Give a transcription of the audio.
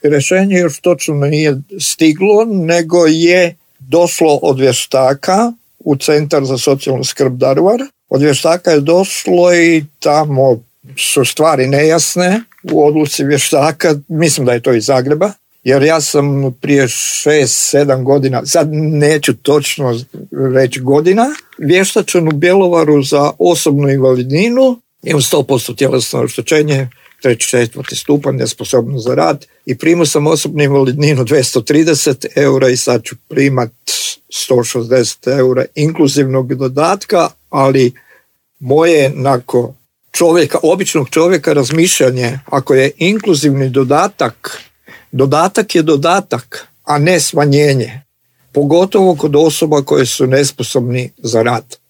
Rješenje još točno nije stiglo, nego je došlo od vještaka u Centar za socijalnu skrb Daruvar. Od vještaka je došlo i tamo su stvari nejasne u odluci vještaka. Mislim da je to iz Zagreba. Jer ja sam prije 6-7 godina, sad neću točno reći godina, vještačen u Bjelovaru za osobnu invalidninu. Imam 100% tjelesno oštećenje, 3-4 stupanj, nesposobno za rad i primao sam osobnu invalidninu 230 eura i sad ću primat 160 eura inkluzivnog dodatka, ali moje nakon običnog čovjeka razmišljanje, ako je inkluzivni dodatak je dodatak, a ne smanjenje. Pogotovo kod osoba koje su nesposobni za rad.